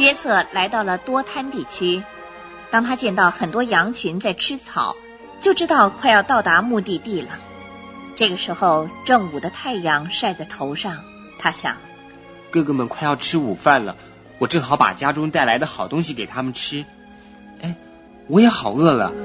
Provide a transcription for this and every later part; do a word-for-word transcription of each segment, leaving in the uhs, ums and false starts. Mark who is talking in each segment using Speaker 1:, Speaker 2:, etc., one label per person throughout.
Speaker 1: 约瑟来到了多滩地区，当他见到很多羊群在吃草，就知道快要到达目的地了。这个时候正午的太阳晒在头上，他想，
Speaker 2: 哥哥们快要吃午饭了，我正好把家中带来的好东西给他们吃。哎，我也好饿了。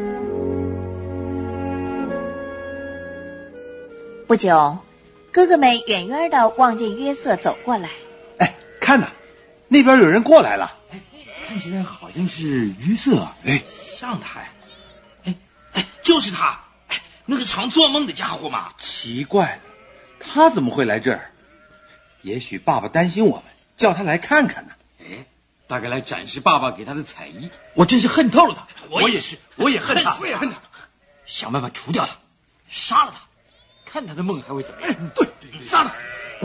Speaker 1: 不久，哥哥们远远地望见约瑟走过来。
Speaker 3: 哎，看呐，那边有人过来了。
Speaker 4: 哎，看起来好像是约瑟。
Speaker 3: 哎，
Speaker 5: 像他呀。哎哎，就是他。哎，那个常做梦的家伙嘛。
Speaker 3: 奇怪了，他怎么会来这儿？也许爸爸担心我们，叫他来看看呢。
Speaker 4: 哎，大概来展示爸爸给他的彩衣。我真是恨透了他。
Speaker 5: 我也是，
Speaker 4: 我也恨他，
Speaker 5: 我也恨他。
Speaker 4: 想办法除掉他，杀了他。看他的梦还会怎么样？
Speaker 5: 对，杀他！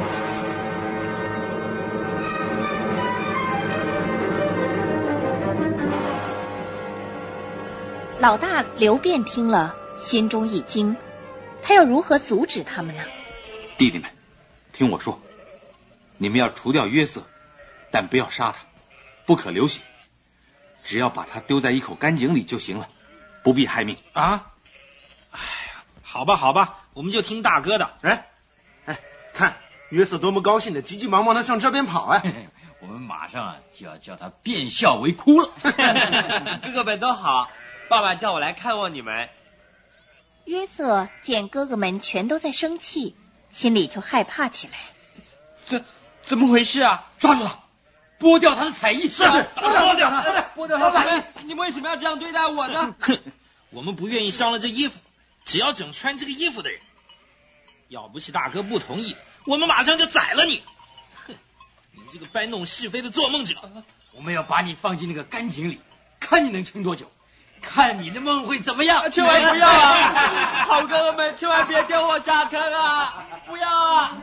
Speaker 1: 老大刘辩听了，心中一惊，他要如何阻止他们呢？
Speaker 3: 弟弟们，听我说，你们要除掉约瑟，但不要杀他，不可流血，只要把他丢在一口干井里就行了，不必害命
Speaker 5: 啊！哎呀，好吧，好吧。我们就听大哥的。
Speaker 3: 哎，哎，看约瑟多么高兴的，急急忙忙的向这边跑啊！
Speaker 4: 我们马上啊就要叫他变笑为哭了。
Speaker 2: 哥哥们都好，爸爸叫我来看望你们。
Speaker 1: 约瑟见哥哥们全都在生气，心里就害怕起来。
Speaker 2: 这怎么回事啊？
Speaker 4: 抓住他，剥掉他的彩衣。
Speaker 5: 是，剥掉他，
Speaker 2: 剥掉他的彩衣。你们为什么要这样对待我呢？
Speaker 5: 哼，我们不愿意伤了这衣服。只要整穿这个衣服的人，要不是大哥不同意，我们马上就宰了你。哼，你这个搬弄是非的做梦者！
Speaker 4: 我们要把你放进那个干井里，看你能撑多久，看你的梦会怎么样。
Speaker 2: 千万不要啊！好哥哥们，千万别丢我下坑啊！不要啊！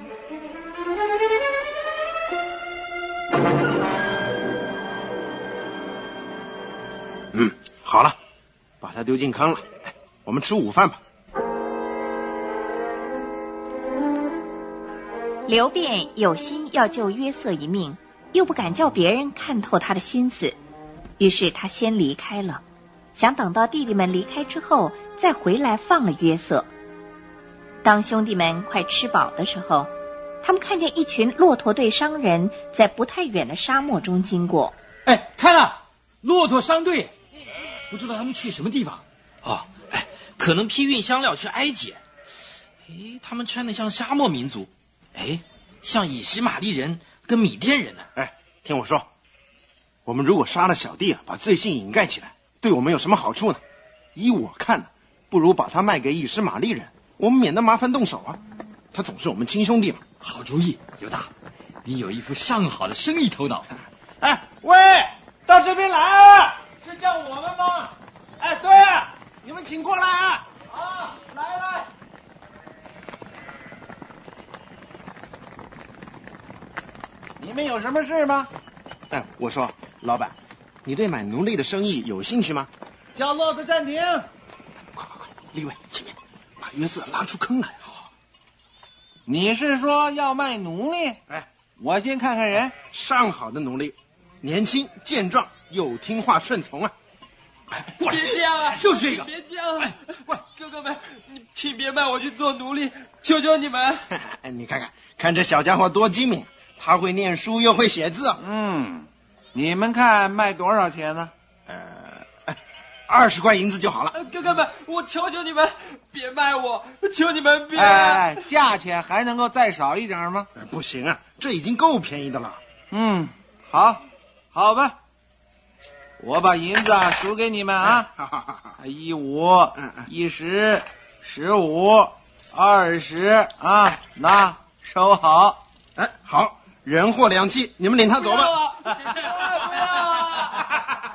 Speaker 3: 嗯，好了，把他丢进坑了。我们吃午饭吧。
Speaker 1: 刘辩有心要救约瑟一命，又不敢叫别人看透他的心思，于是他先离开了，想等到弟弟们离开之后再回来放了约瑟。当兄弟们快吃饱的时候，他们看见一群骆驼队商人在不太远的沙漠中经过。
Speaker 4: 哎，看了，骆驼商队，不知道他们去什么地方。
Speaker 5: 哦，哎，可能批运香料去埃及。哎，他们穿的像沙漠民族。哎，像以实玛利人跟米甸人呢、
Speaker 3: 啊。哎，听我说，我们如果杀了小弟啊，把罪行掩盖起来，对我们有什么好处呢？依我看呢，不如把他卖给以实玛利人，我们免得麻烦动手啊。他总是我们亲兄弟嘛。
Speaker 4: 好主意，犹大，你有一副上好的生意头脑。
Speaker 6: 哎，喂，到这边来啊！是叫我们吗？哎，对啊，你们请过来啊！啊，来来。你们有什么事吗？
Speaker 3: 哎，我说，老板，你对买奴隶的生意有兴趣吗？
Speaker 6: 叫骆驼暂停！
Speaker 3: 快快快，立伟，前面把约瑟拉出坑来。好，
Speaker 6: 你是说要卖奴隶？
Speaker 3: 哎，
Speaker 6: 我先看看人。
Speaker 3: 上好的奴隶，年轻健壮又听话顺从啊！
Speaker 2: 哎，过来！别这样啊！
Speaker 4: 就是这个！
Speaker 2: 别这样！哎，过来，哥哥们，你请别卖我去做奴隶，求求你们！
Speaker 3: 哎，你看看，看这小家伙多精明。他会念书又会写字。
Speaker 6: 嗯，你们看卖多少钱呢？
Speaker 3: 呃，二十块银子就好了。
Speaker 2: 哥哥们，我求求你们，别卖我，求你们别！
Speaker 6: 哎，价钱还能够再少一点吗？
Speaker 3: 呃、不行啊，这已经够便宜的了。
Speaker 6: 嗯，好，好吧，我把银子啊数给你们啊，一五，一十，十五，二十啊，那收好。
Speaker 3: 哎，好。人货两讫，你们领他走吧。
Speaker 2: 不要啊！不要啊！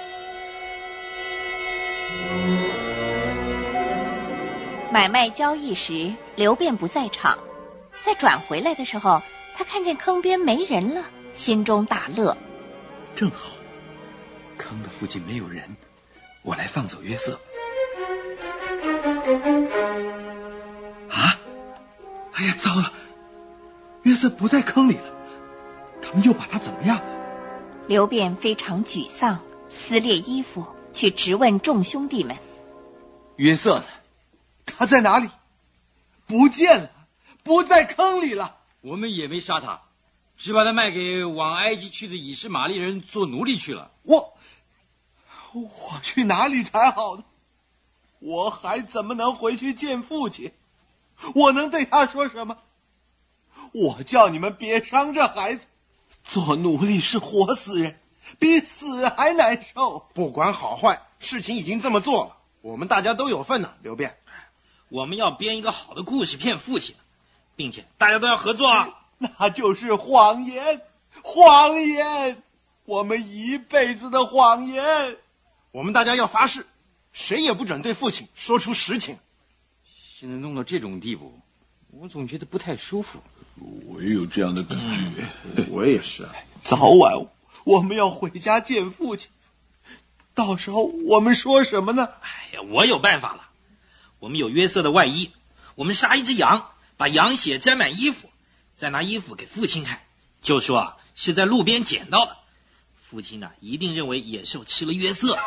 Speaker 1: 买卖交易时，刘辩不在场。再转回来的时候，他看见坑边没人了，心中大乐。
Speaker 3: 正好，坑的附近没有人，我来放走约瑟。啊！哎呀，糟了！约瑟不在坑里了。他们又把他怎么样？
Speaker 1: 刘辩非常沮丧，撕裂衣服，去质问众兄弟们：
Speaker 7: 约瑟呢？他在哪里？不见了，不在坑里了。
Speaker 4: 我们也没杀他，只把他卖给往埃及去的以实玛利人做奴隶去了。
Speaker 7: 我我去哪里才好呢？我还怎么能回去见父亲？我能对他说什么？我叫你们别伤这孩子，做奴隶是活死人，比死还难受。
Speaker 3: 不管好坏，事情已经这么做了，我们大家都有份呢。刘辩，
Speaker 5: 我们要编一个好的故事骗父亲，并且大家都要合作啊！
Speaker 7: 那就是谎言，谎言，我们一辈子的谎言。
Speaker 3: 我们大家要发誓，谁也不准对父亲说出实情。
Speaker 4: 现在弄到这种地步，我总觉得不太舒服。
Speaker 8: 我也有这样的感觉。
Speaker 3: 嗯、我也是。
Speaker 7: 早晚我们要回家见父亲，到时候我们说什么呢？
Speaker 5: 哎呀，我有办法了。我们有约瑟的外衣，我们杀一只羊，把羊血沾满衣服，再拿衣服给父亲看，就说啊是在路边捡到的。父亲呢一定认为野兽吃了约瑟。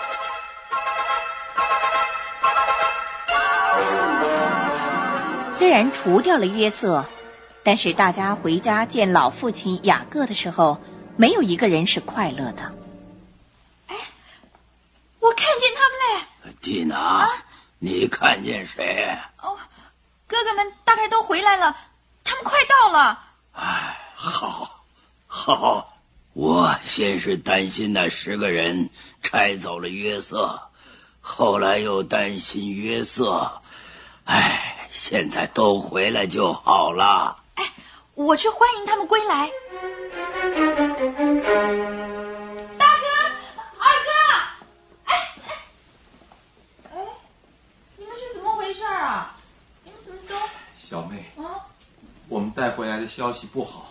Speaker 1: 虽然除掉了约瑟，但是大家回家见老父亲雅各的时候，没有一个人是快乐的。
Speaker 9: 哎，我看见他们嘞！
Speaker 10: 蒂娜，啊、你看见谁？
Speaker 9: 哦，哥哥们大概都回来了，他们快到了。
Speaker 10: 哎，好，好。我先是担心那十个人拆走了约瑟，后来又担心约瑟。哎，现在都回来就好了。
Speaker 9: 哎，我去欢迎他们归来。大哥，二哥，哎哎哎，你们是怎么回事啊？你们怎么都……
Speaker 7: 小妹，
Speaker 9: 啊，
Speaker 7: 我们带回来的消息不好。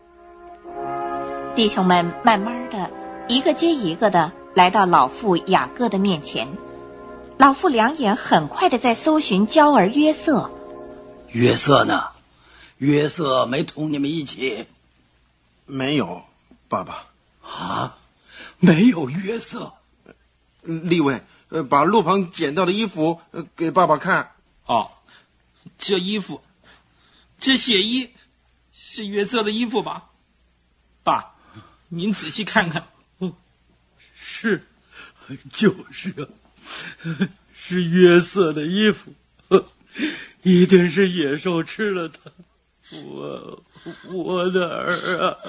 Speaker 1: 弟兄们慢慢的一个接一个的来到老父雅各的面前，老父两眼很快的在搜寻娇儿约瑟。
Speaker 10: 约瑟呢？约瑟没同你们一起？
Speaker 3: 没有，爸爸。
Speaker 10: 啊，没有约瑟。
Speaker 3: 立位，呃，把路旁捡到的衣服、呃、给爸爸看。
Speaker 5: 哦，这衣服，这血衣是约瑟的衣服吧？爸，您仔细看看。
Speaker 10: 哦，是，就是啊，是约瑟的衣服，一定是野兽吃了它。我我的儿啊！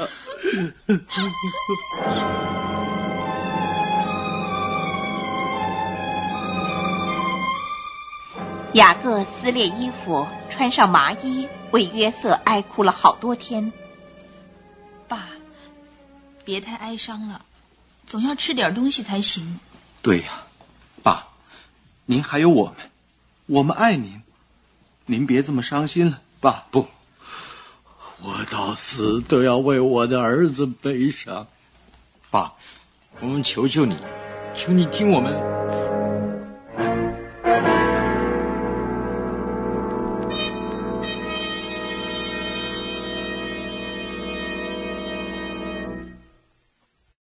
Speaker 1: 雅各撕裂衣服，穿上麻衣，为约瑟哀哭了好多天。
Speaker 9: 爸，别太哀伤了，总要吃点东西才行。
Speaker 7: 对呀，爸，您还有我们，我们爱您，您别这么伤心了，爸。
Speaker 10: 不，我到死都要为我的儿子悲伤。
Speaker 4: 爸，我们求求你，求你听我们